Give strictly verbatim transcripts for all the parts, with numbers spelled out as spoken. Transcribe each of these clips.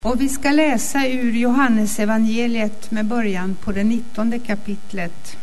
Och vi ska läsa ur Johannes evangeliet med början på det nittonde kapitlet.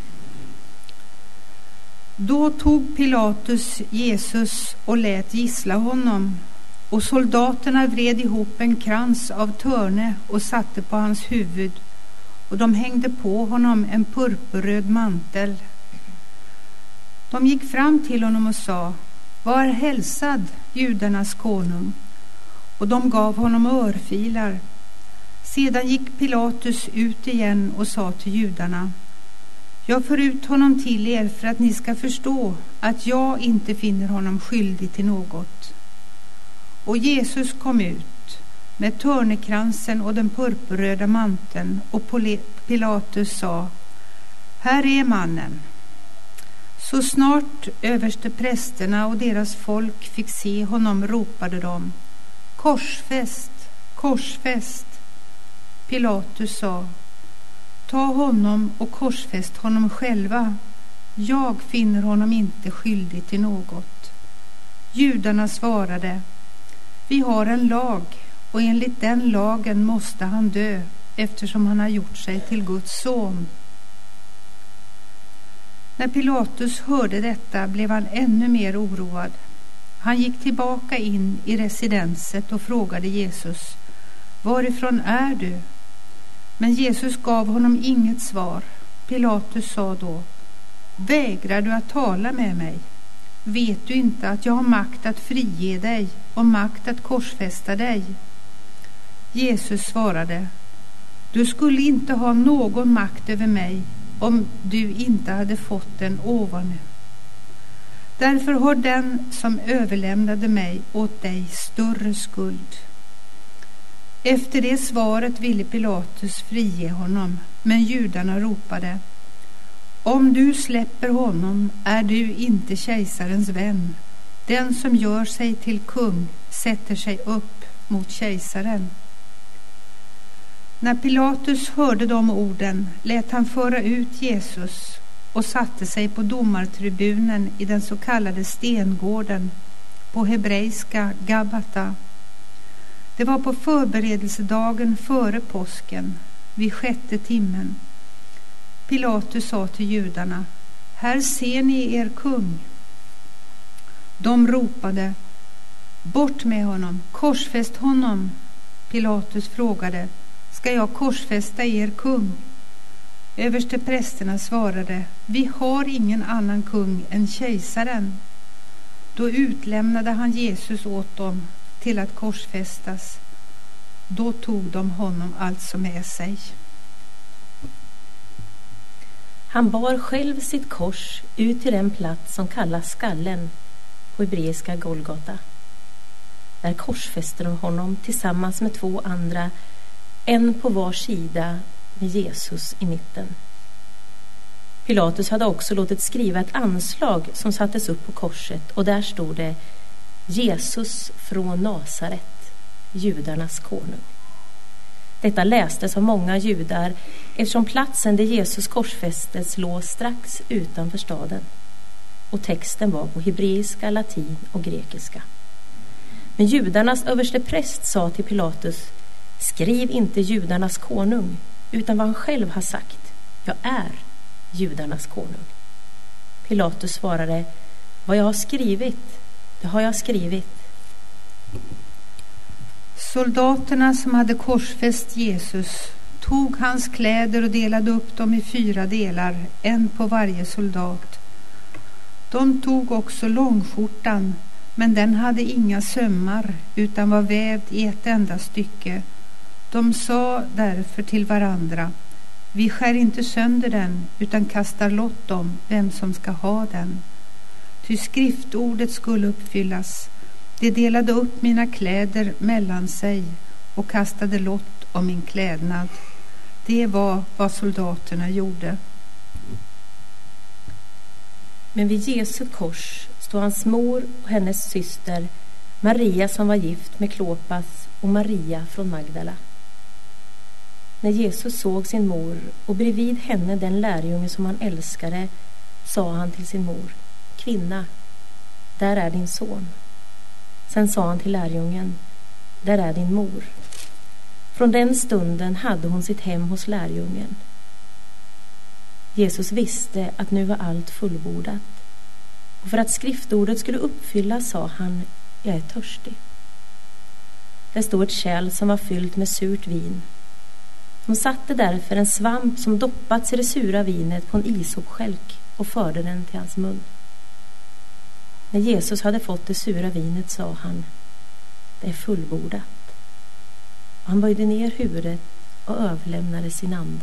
Då tog Pilatus Jesus och lät gissla honom, och soldaterna vred ihop en krans av törne och satte på hans huvud, och de hängde på honom en purpurröd mantel. De gick fram till honom och sa: "Var hälsad, judarnas konung." Och de gav honom örfilar. Sedan gick Pilatus ut igen och sa till judarna: "Jag för ut honom till er för att ni ska förstå att jag inte finner honom skyldig till något." Och Jesus kom ut med törnekransen och den purpurröda manteln, och Pilatus sa: "Här är mannen." Så snart överste prästerna och deras folk fick se honom ropade de: "Korsfäst, korsfäst." Pilatus sa: "Ta honom och korsfäst honom själva. Jag finner honom inte skyldig till något." Judarna svarade: "Vi har en lag, och enligt den lagen måste han dö, eftersom han har gjort sig till Guds son." När Pilatus hörde detta blev han ännu mer oroad. Han gick tillbaka in i residenset och frågade Jesus: "Varifrån är du?" Men Jesus gav honom inget svar. Pilatus sa då: "Vägrar du att tala med mig? Vet du inte att jag har makt att frige dig och makt att korsfästa dig?" Jesus svarade: "Du skulle inte ha någon makt över mig om du inte hade fått den ovan. Därför har den som överlämnade mig åt dig större skuld." Efter det svaret ville Pilatus frige honom, men judarna ropade: "Om du släpper honom är du inte kejsarens vän. Den som gör sig till kung sätter sig upp mot kejsaren." När Pilatus hörde de orden lät han föra ut Jesus och satte sig på domartribunen i den så kallade stengården, på hebreiska Gabata. Det var på förberedelsedagen före påsken, vid sjätte timmen. Pilatus sa till judarna: "Här ser ni er kung." De ropade: "Bort med honom, korsfäst honom." Pilatus frågade: "Ska jag korsfästa er kung?" Överste prästerna svarade: "Vi har ingen annan kung än kejsaren." Då utlämnade han Jesus åt dem till att korsfästas. Då tog de honom alltså med sig. Han bar själv sitt kors ut till den plats som kallas skallen, på hebreiska Golgata. Där korsfäste de honom tillsammans med två andra, en på var sida med Jesus i mitten. Pilatus hade också låtit skriva ett anslag som sattes upp på korset, och där stod det: "Jesus från Nasaret, judarnas konung." Detta lästes av många judar eftersom platsen där Jesus korsfästes låg strax utanför staden, och texten var på hebreiska, latin och grekiska. Men judarnas överste präst sa till Pilatus: "Skriv inte judarnas konung, utan vad han själv har sagt: jag är judarnas konung." Pilatus svarade: "Vad jag har skrivit, det har jag skrivit." Soldaterna som hade korsfäst Jesus tog hans kläder och delade upp dem i fyra delar, en på varje soldat. De tog också långskjortan, men den hade inga sömmar utan var vävd i ett enda stycke. De sa därför till varandra: "Vi skär inte sönder den, utan kastar lott om vem som ska ha den." Ty skriftordet skulle uppfyllas: "De delade upp mina kläder mellan sig och kastade lott om min klädnad." Det var vad soldaterna gjorde. Men vid Jesu kors stod hans mor och hennes syster, Maria som var gift med Klopas och Maria från Magdala. När Jesus såg sin mor och bredvid henne den lärjunge som han älskade, sa han till sin mor: "Kvinna, där är din son." Sen sa han till lärjungen: "Där är din mor." Från den stunden hade hon sitt hem hos lärjungen. Jesus visste att nu var allt fullbordat. Och för att skriftordet skulle uppfyllas sa han: jag är törstig. Det stod ett kärl som var fyllt med surt vin. De satte därför en svamp som doppats i det sura vinet på en isopskälk och förde den till hans mun. När Jesus hade fått det sura vinet sa han: det är fullbordat. Och han böjde ner huvudet och överlämnade sin ande.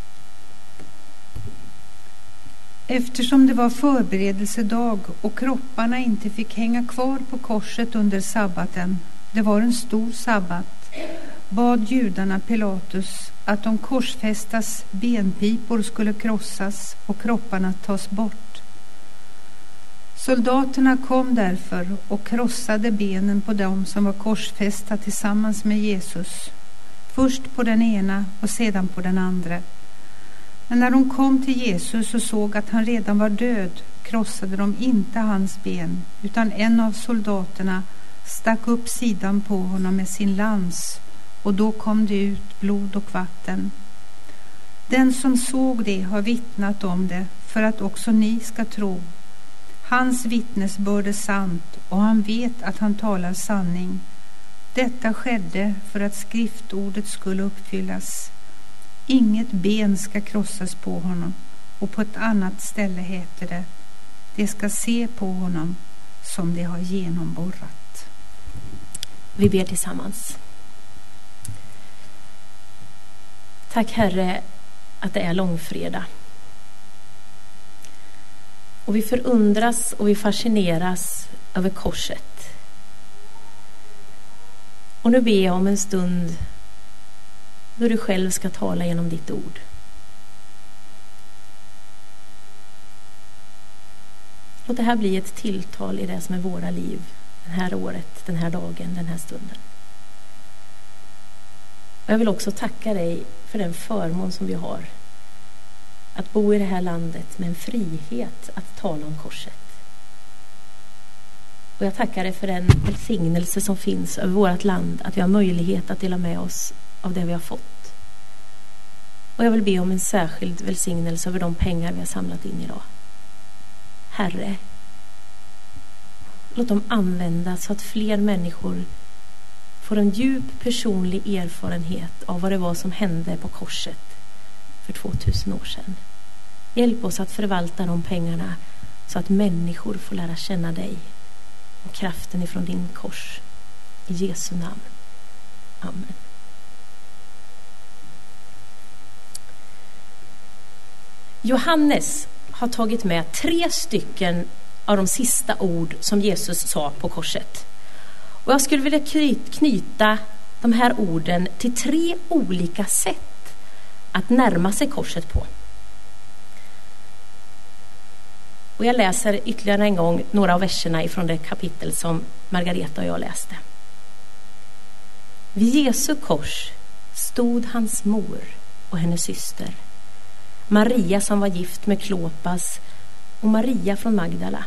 Eftersom det var förberedelsedag och kropparna inte fick hänga kvar på korset under sabbaten, det var en stor sabbat, bad judarna Pilatus att de korsfästas benpipor skulle krossas och kropparna tas bort. Soldaterna kom därför och krossade benen på dem som var korsfästa tillsammans med Jesus, först på den ena och sedan på den andra. Men när de kom till Jesus och såg att han redan var död, krossade de inte hans ben, utan en av soldaterna stack upp sidan på honom med sin lans, och då kom det ut blod och vatten. Den som såg det har vittnat om det, för att också ni ska tro. Hans vittnesbörd är sant, och han vet att han talar sanning. Detta skedde för att skriftordet skulle uppfyllas. Inget ben ska krossas på honom, och på ett annat ställe heter det: det ska se på honom som det har genomborrat. Vi ber tillsammans. Tack Herre att det är långfredag. Och vi förundras och vi fascineras över korset. Och nu ber jag om en stund då du själv ska tala genom ditt ord. Låt det här bli ett tilltal i det som är våra liv, det här året, den här dagen, den här stunden. Och jag vill också tacka dig för den förmån som vi har att bo i det här landet med en frihet att tala om korset. Och jag tackar dig för den välsignelse som finns över vårt land, att vi har möjlighet att dela med oss av det vi har fått. Och jag vill be om en särskild välsignelse över de pengar vi har samlat in idag. Herre, låt dem användas så att fler människor får en djup personlig erfarenhet av vad det var som hände på korset för tvåtusen år sedan. Hjälp oss att förvalta de pengarna så att människor får lära känna dig och kraften ifrån din kors. I Jesu namn. Amen. Johannes har tagit med tre stycken av de sista ord som Jesus sa på korset. Och jag skulle vilja knyta de här orden till tre olika sätt att närma sig korset på. Och jag läser ytterligare en gång några av verserna ifrån det kapitel som Margareta och jag läste. Vid Jesu kors stod hans mor och hennes syster, Maria som var gift med Klopas och Maria från Magdala.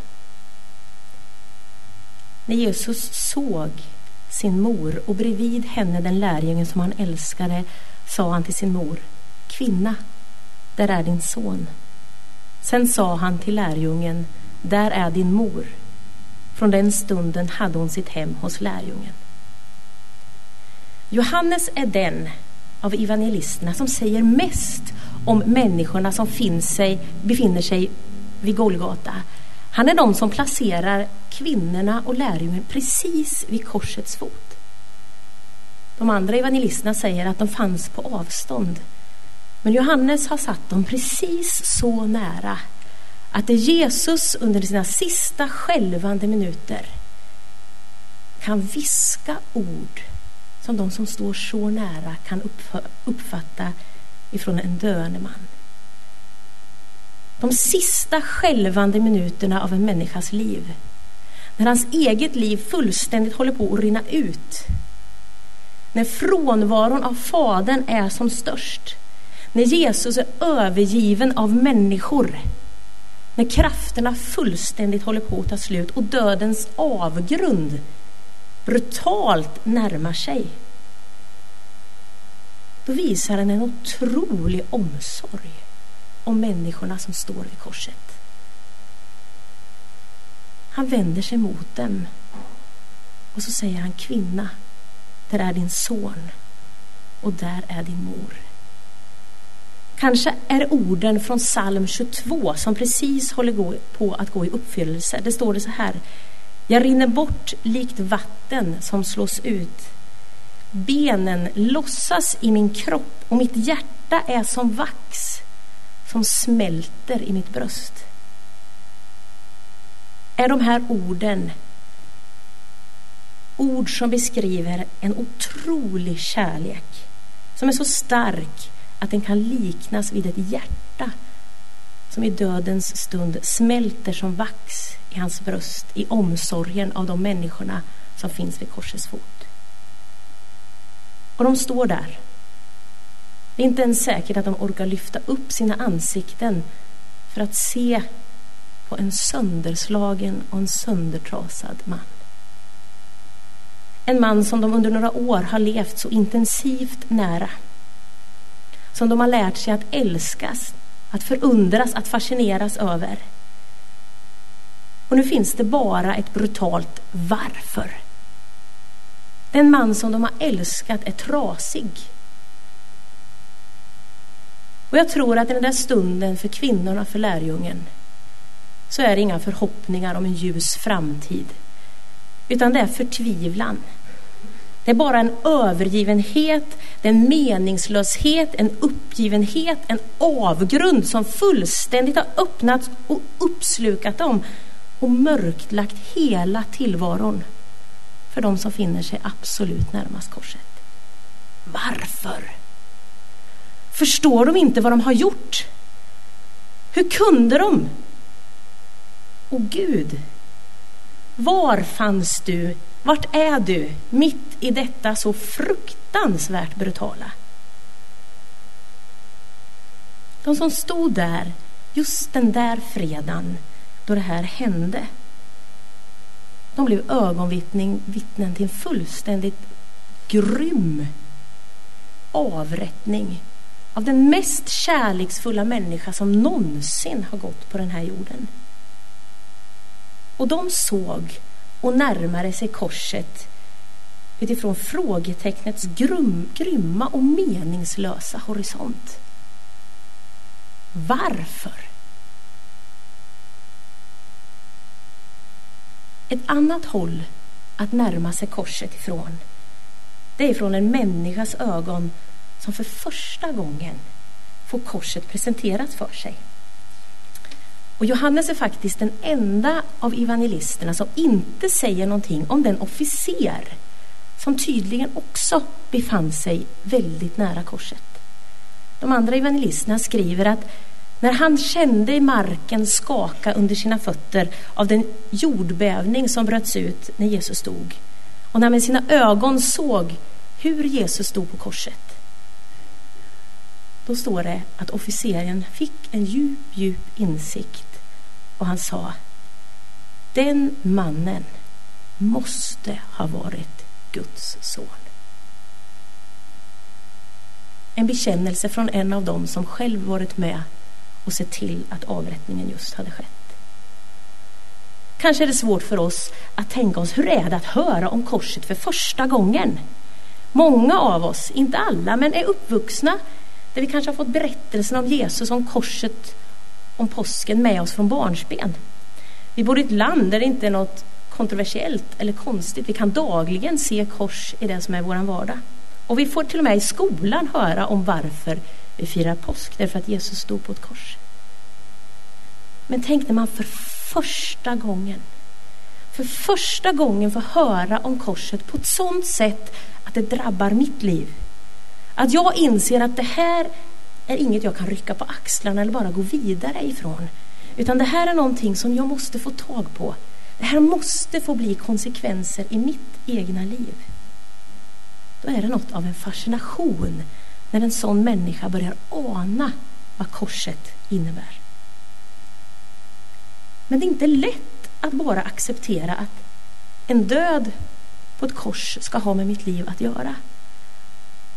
När Jesus såg sin mor och bredvid henne den lärjungen som han älskade, sa han till sin mor: kvinna, där är din son. Sen sa han till lärjungen: där är din mor. Från den stunden hade hon sitt hem hos lärjungen. Johannes är den av evangelisterna som säger mest om människorna som finns sig, befinner sig vid Golgata. Han är de som placerar kvinnorna och lärjungen precis vid korsets fot. De andra evangelisterna säger att de fanns på avstånd. Men Johannes har satt dem precis så nära att det Jesus under sina sista skälvande minuter kan viska ord som de som står så nära kan uppfatta ifrån en döende man. De sista skälvande minuterna av en människas liv, när hans eget liv fullständigt håller på att rinna ut, när frånvaron av Fadern är som störst, när Jesus är övergiven av människor, när krafterna fullständigt håller på att ta slut och dödens avgrund brutalt närmar sig. då visar han en otrolig omsorg om människorna som står vid korset. Han vänder sig mot dem och så säger han: kvinna, där är din son och där är din mor. Kanske är orden från psalm tjugotvå som precis håller på att gå i uppfyllelse. Det står det så här: jag rinner bort likt vatten som slås ut. Benen lossas i min kropp och mitt hjärta är som vax som smälter i mitt bröst. Är de här orden ord som beskriver en otrolig kärlek som är så stark att den kan liknas vid ett hjärta som i dödens stund smälter som vax i hans bröst i omsorgen av de människorna som finns vid korsets fot. Och de står där. Det är inte ens säkert att de orkar lyfta upp sina ansikten för att se på en sönderslagen och en söndertrasad man. En man som de under några år har levt så intensivt nära. Som de har lärt sig att älskas, att förundras, att fascineras över. Och nu finns det bara ett brutalt varför. Den man som de har älskat är trasig. Och jag tror att i den där stunden för kvinnorna, för lärjungen, så är det inga förhoppningar om en ljus framtid. Utan det är förtvivlan. Det är bara en övergivenhet, en meningslöshet, en uppgivenhet, en avgrund som fullständigt har öppnats och uppslukat dem och mörklagt hela tillvaron för de som finner sig absolut närmast korset. Varför? Förstår de inte vad de har gjort? Hur kunde de? Och Gud, var fanns du? Vart är du mitt i detta så fruktansvärt brutala? De som stod där just den där fredagen då det här hände, de blev ögonvittnen vittnen till en fullständigt grym avrättning av den mest kärleksfulla människa som någonsin har gått på den här jorden. Och de såg och närmade sig korset utifrån frågetecknets grum, grymma och meningslösa horisont. Varför? Ett annat håll att närma sig korset ifrån, det är från en människas ögon som för första gången får korset presenterat för sig. Och Johannes är faktiskt den enda av evangelisterna som inte säger någonting om den officer som tydligen också befann sig väldigt nära korset. De andra evangelisterna skriver att när han kände i marken skaka under sina fötter av den jordbävning som bröts ut när Jesus stod, och när med sina ögon såg hur Jesus stod på korset, då står det att officeren fick en djup, djup insikt och han sa: den mannen måste ha varit Guds son. En bekännelse från en av dem som själv varit med och sett till att avrättningen just hade skett. Kanske är det svårt för oss att tänka oss hur är det att höra om korset för första gången. Många av oss, inte alla, men är uppvuxna där vi kanske har fått berättelsen om Jesus, om korset, om påsken med oss från barnsben. Vi bor i ett land där det inte är något kontroversiellt eller konstigt. Vi kan dagligen se kors i det som är våran vardag. Och vi får till och med i skolan höra om varför vi firar påsk, därför att Jesus stod på ett kors. Men tänk när man för första gången för första gången får höra om korset på ett sånt sätt att det drabbar mitt liv. Att jag inser att det här är inget jag kan rycka på axlarna eller bara gå vidare ifrån. Utan det här är någonting som jag måste få tag på. Det här måste få bli konsekvenser i mitt egna liv. Då är det något av en fascination när en sån människa börjar ana vad korset innebär. Men det är inte lätt att bara acceptera att en död på ett kors ska ha med mitt liv att göra.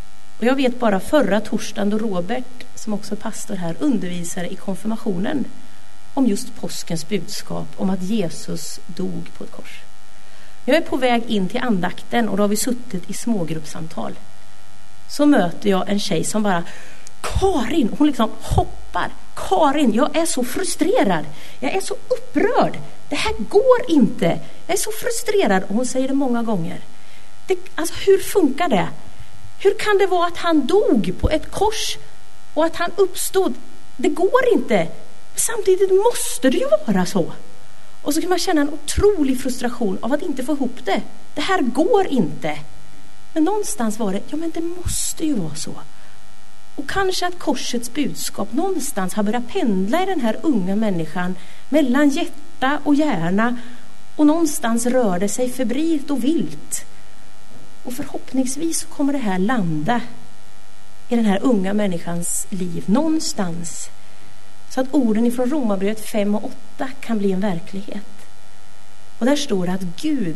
Och jag vet bara förra torsdagen då Robert, som också är pastor här, undervisade i konfirmationen om just påskens budskap om att Jesus dog på ett kors. Jag är på väg in till andakten och då har vi suttit i smågruppsamtal. Så möter jag en tjej som bara, Karin, hon liksom hoppar. Karin, jag är så frustrerad. Jag är så upprörd. Det här går inte. Jag är så frustrerad. Och hon säger det många gånger. Det, alltså hur funkar det? Hur kan det vara att han dog på ett kors och att han uppstod? Det går inte. Samtidigt måste det ju vara så. Och så kan man känna en otrolig frustration av att inte få ihop det. Det här går inte. Men någonstans var det, ja men det måste ju vara så. Och kanske att korsets budskap någonstans har börjat pendla i den här unga människan mellan hjärta och hjärna. Och någonstans rör det sig febrilt och vilt. Och förhoppningsvis så kommer det här landa i den här unga människans liv någonstans. Så att orden ifrån Romarbrevet fem och åtta kan bli en verklighet. Och där står det att Gud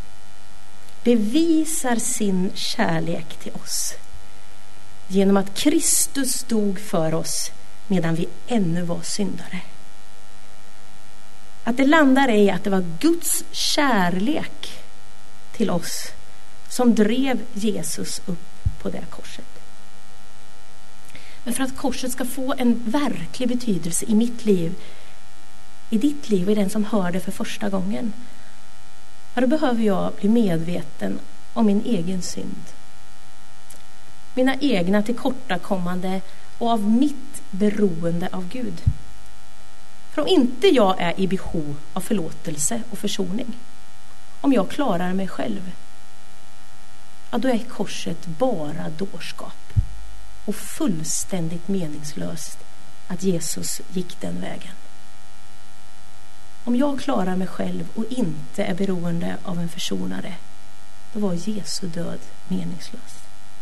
bevisar sin kärlek till oss genom att Kristus dog för oss medan vi ännu var syndare. Att det landar i att det var Guds kärlek till oss som drev Jesus upp på det korset. Men för att korset ska få en verklig betydelse i mitt liv, i ditt liv och i den som hör det för första gången, då behöver jag bli medveten om min egen synd. Mina egna tillkortakommande och av mitt beroende av Gud. För om inte jag är i behov av förlåtelse och försoning, om jag klarar mig själv, ja, då är korset bara dårskap. Och fullständigt meningslöst att Jesus gick den vägen. Om jag klarar mig själv och inte är beroende av en försonare, då var Jesu död meningslös.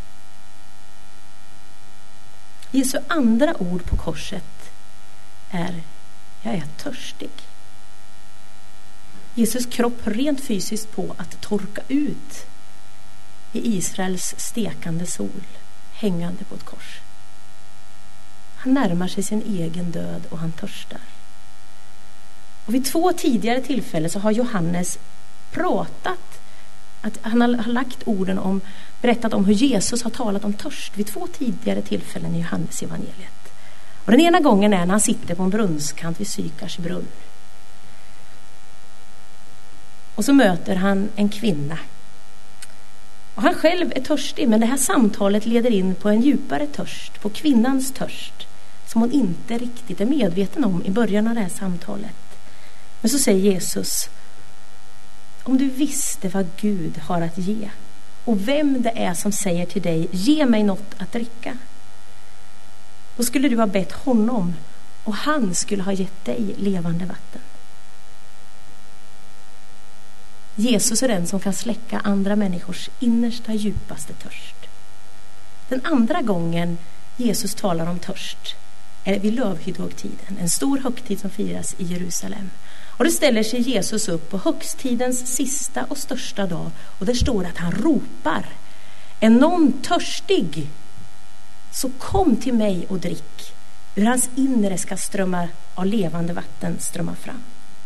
Jesu andra ord på korset är: jag är törstig. Jesus kropp rent fysiskt på att torka ut i Israels stekande sol, hängande på ett kors. Han närmar sig sin egen död och han törstar. Och vid två tidigare tillfällen så har Johannes pratat, att han har lagt orden om, berättat om hur Jesus har talat om törst vid två tidigare tillfällen i Johannes evangeliet. Och den ena gången är när han sitter på en brunnskant vid Sykars brunn. Och så möter han en kvinna. Och han själv är törstig, men det här samtalet leder in på en djupare törst, på kvinnans törst, som hon inte riktigt är medveten om i början av det här samtalet. Men så säger Jesus: om du visste vad Gud har att ge och vem det är som säger till dig, ge mig något att dricka, då skulle du ha bett honom och han skulle ha gett dig levande vatten. Jesus är den som kan släcka andra människors innersta, djupaste törst. Den andra gången Jesus talar om törst är vid lövhyddhögtiden, en stor högtid som firas i Jerusalem. Och det ställer sig Jesus upp på högstidens sista och största dag, och där står att han ropar: är någon törstig, så kom till mig och drick. Ur hans inre ska strömmar av levande vatten strömma fram.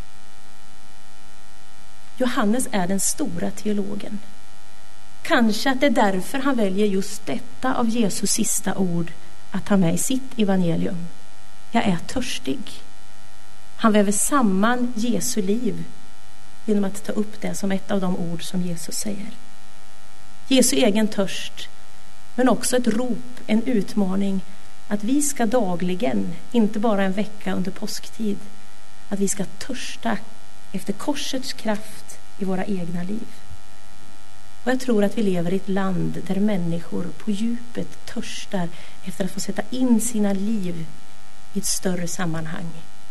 Johannes är den stora teologen. Kanske att det är därför han väljer just detta av Jesus sista ord att ha med i sitt evangelium. Jag är törstig. Han väver samman Jesu liv genom att ta upp det som ett av de ord som Jesus säger. Jesu egen törst, men också ett rop, en utmaning att vi ska dagligen, inte bara en vecka under påsktid, att vi ska törsta efter korsets kraft i våra egna liv. Och jag tror att vi lever i ett land där människor på djupet törstar efter att få sätta in sina liv i ett större sammanhang.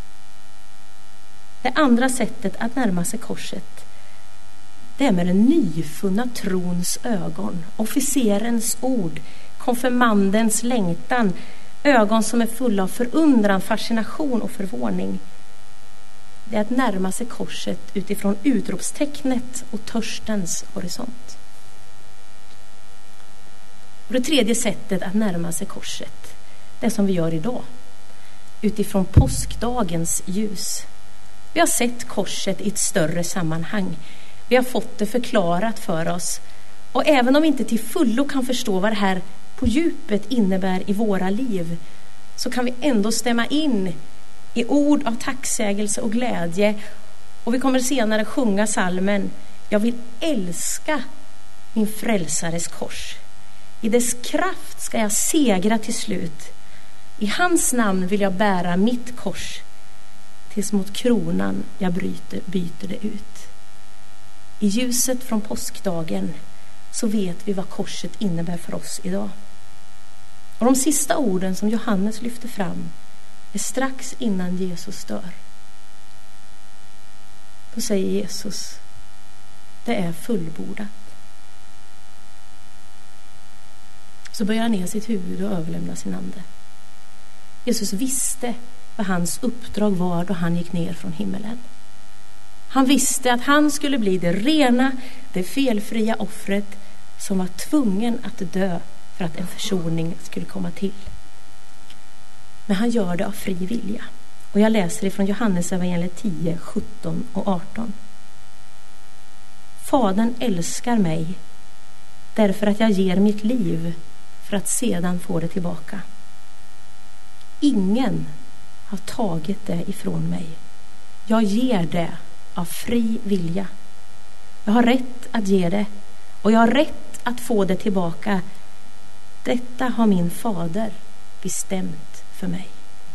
Det andra sättet att närma sig korset, det är med den nyfunna trons ögon, officerens ord, konfirmandens längtan, ögon som är fulla av förundran, fascination och förvåning. Det är att närma sig korset utifrån utropstecknet och törstens horisont. Och det tredje sättet att närma sig korset, det som vi gör idag, utifrån påskdagens ljus. Vi har sett korset i ett större sammanhang. Vi har fått det förklarat för oss. Och även om vi inte till fullo kan förstå vad det här på djupet innebär i våra liv, så kan vi ändå stämma in i ord av tacksägelse och glädje. Och vi kommer senare sjunga salmen: Jag vill älska min frälsares kors. I dess kraft ska jag segra till slut. I hans namn vill jag bära mitt kors, tills mot kronan jag bryter, byter det ut. I ljuset från påskdagen så vet vi vad korset innebär för oss idag. Och de sista orden som Johannes lyfter fram är strax innan Jesus dör. Då säger Jesus: det är fullbordat. Så böjer han ner sitt huvud och överlämnar sin ande. Jesus visste vad hans uppdrag var då han gick ner från himmelen. Han visste att han skulle bli det rena, det felfria offret som var tvungen att dö för att en försoning skulle komma till. Men han gör det av fri vilja. Och jag läser ifrån Johannes evangeliet tio, sjutton och arton. Fadern älskar mig därför att jag ger mitt liv för att sedan få det tillbaka. Ingen har tagit det ifrån mig. Jag ger det av fri vilja. Jag har rätt att ge det och jag har rätt att få det tillbaka. Detta har min fader bestämt för mig.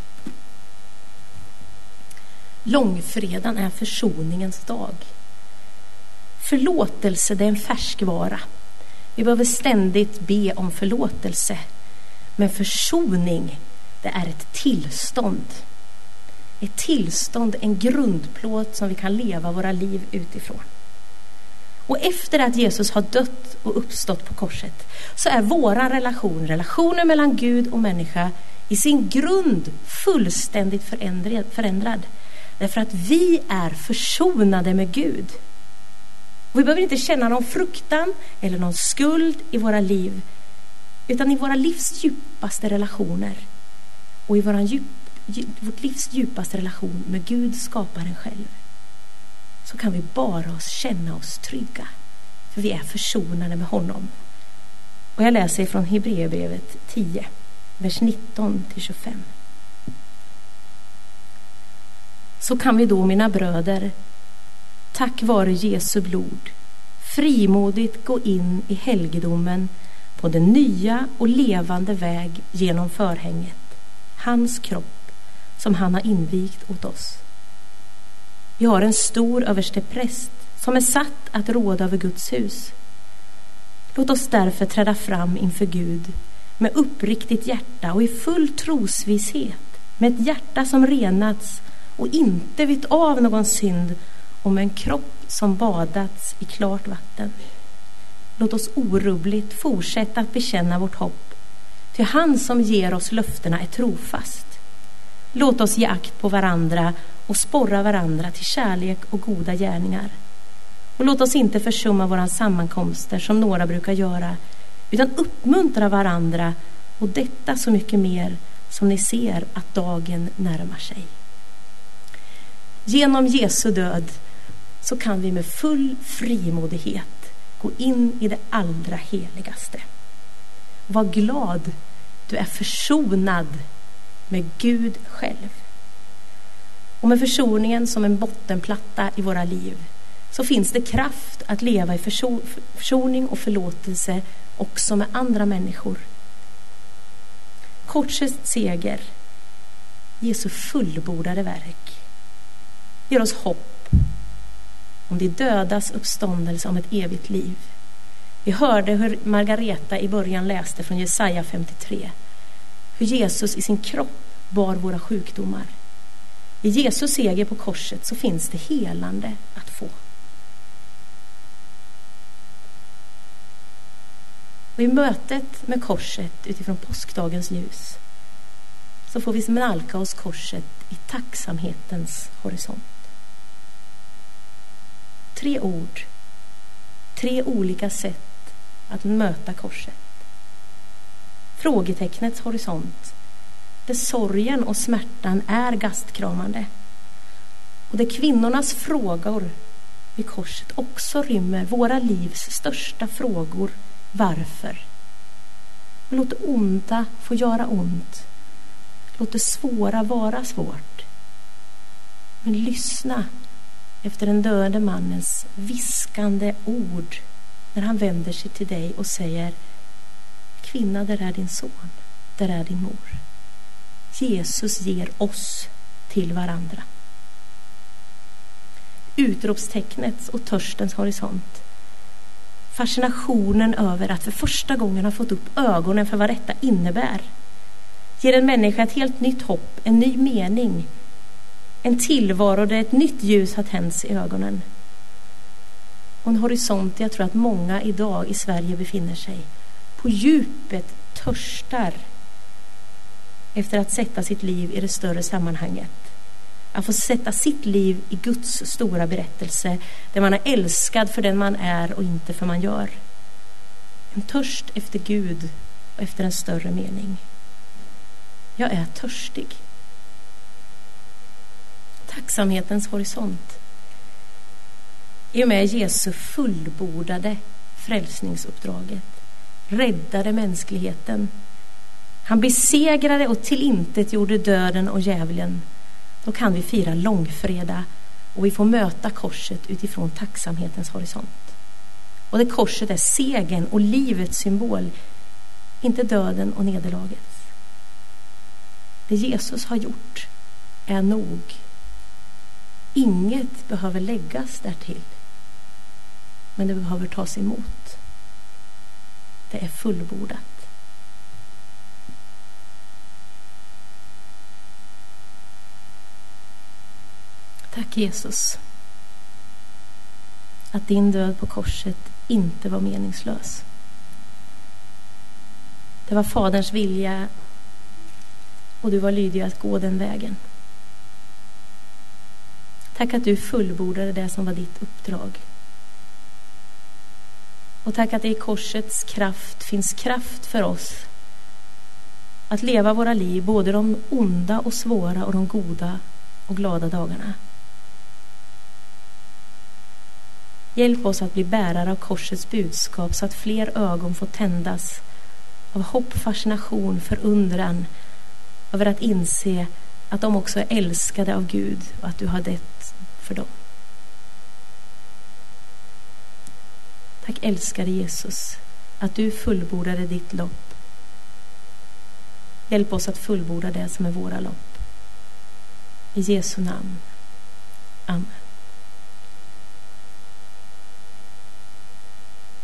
Långfredagen är försoningens dag. Förlåtelse, det är en färskvara. Vi behöver ständigt be om förlåtelse. Men försoning, det är ett tillstånd. Ett tillstånd, en grundplåt som vi kan leva våra liv utifrån. Och efter att Jesus har dött och uppstått på korset, så är våran relation, relationen mellan Gud och människa, i sin grund fullständigt förändrad. förändrad. Därför att vi är försonade med Gud. Och vi behöver inte känna någon fruktan eller någon skuld i våra liv, utan i våra livs djupaste relationer och i våran djup, djup, vårt livs djupaste relation med Gud, skaparen själv, så kan vi bara oss känna oss trygga, för vi är försonade med honom. Och jag läser från Hebreerbrevet tio, vers nitton till tjugofem. Så kan vi då, mina bröder, tack vare Jesu blod, frimodigt gå in i helgedomen på den nya och levande väg genom förhänget, hans kropp, som han har invigt åt oss. Vi har en stor överstepräst som är satt att råda över Guds hus. Låt oss därför träda fram inför Gud med uppriktigt hjärta och i full trosvisshet, med ett hjärta som renats och inte vet av någon synd, och med en kropp som badats i klart vatten. Låt oss orubbligt fortsätta att bekänna vårt hopp, till han som ger oss löftena är trofast. Låt oss ge akt på varandra och sporra varandra till kärlek och goda gärningar. Och låt oss inte försumma våra sammankomster som några brukar göra, utan uppmuntra varandra, och detta så mycket mer som ni ser att dagen närmar sig. Genom Jesu död så kan vi med full frimodighet gå in i det allra heligaste. Var glad, du är försonad med Gud själv. Och med försoningen som en bottenplatta i våra liv, så finns det kraft att leva i försoning och förlåtelse också med andra människor. Korsets seger, Jesu fullbordade verk, ger oss hopp om de dödas uppståndelse, om ett evigt liv. Vi hörde hur Margareta i början läste från Jesaja femtiotre, hur Jesus i sin kropp bar våra sjukdomar. I Jesus seger på korset så finns det helande att få. Och i mötet med korset utifrån påskdagens ljus så får vi nalka oss korset i tacksamhetens horisont. Tre ord, tre olika sätt att möta korset. frågetecknets horisont, där sorgen och smärtan är gastkramande. Och där kvinnornas frågor vid korset också rymmer våra livs största frågor. Varför? Låt det onda få göra ont. Låt det svåra vara svårt. Men lyssna efter den döde mannens viskande ord när han vänder sig till dig och säger: kvinna, där är din son, där är din mor. Jesus ger oss till varandra. Utropstecknets och törstens horisont. Fascinationen över att för första gången ha fått upp ögonen för vad detta innebär ger en människa ett helt nytt hopp, en ny mening, en tillvaro där ett nytt ljus har tänts i ögonen. Och en horisont jag tror att många idag i Sverige befinner sig. På djupet törstar efter att sätta sitt liv i det större sammanhanget. Att få sätta sitt liv i Guds stora berättelse, där man är älskad för den man är och inte för man gör. En törst efter Gud och efter en större mening. Jag är törstig. Tacksamhetens horisont. I och med Jesu fullbordade frälsningsuppdraget räddade mänskligheten. Han besegrade och tillintet gjorde döden och djävulen. Då kan vi fira långfredag och vi får möta korset utifrån tacksamhetens horisont. Och det korset är segern och livets symbol, inte döden och nederlagets. Det Jesus har gjort är nog. Inget behöver läggas därtill, men det behöver tas emot. Det är fullbordat. Tack Jesus, att din död på korset inte var meningslös. Det var Faderns vilja och du var lydig att gå den vägen. Tack att du fullbordade det som var ditt uppdrag. Och tack att det i korsets kraft finns kraft för oss att leva våra liv, både de onda och svåra och de goda och glada dagarna. Hjälp oss att bli bärare av korsets budskap så att fler ögon får tändas av hopp, fascination, förundran över att inse att de också är älskade av Gud och att du har dött för dem. Tack älskade Jesus att du fullbordade ditt lopp. Hjälp oss att fullborda det som är våra lopp. I Jesu namn. Amen.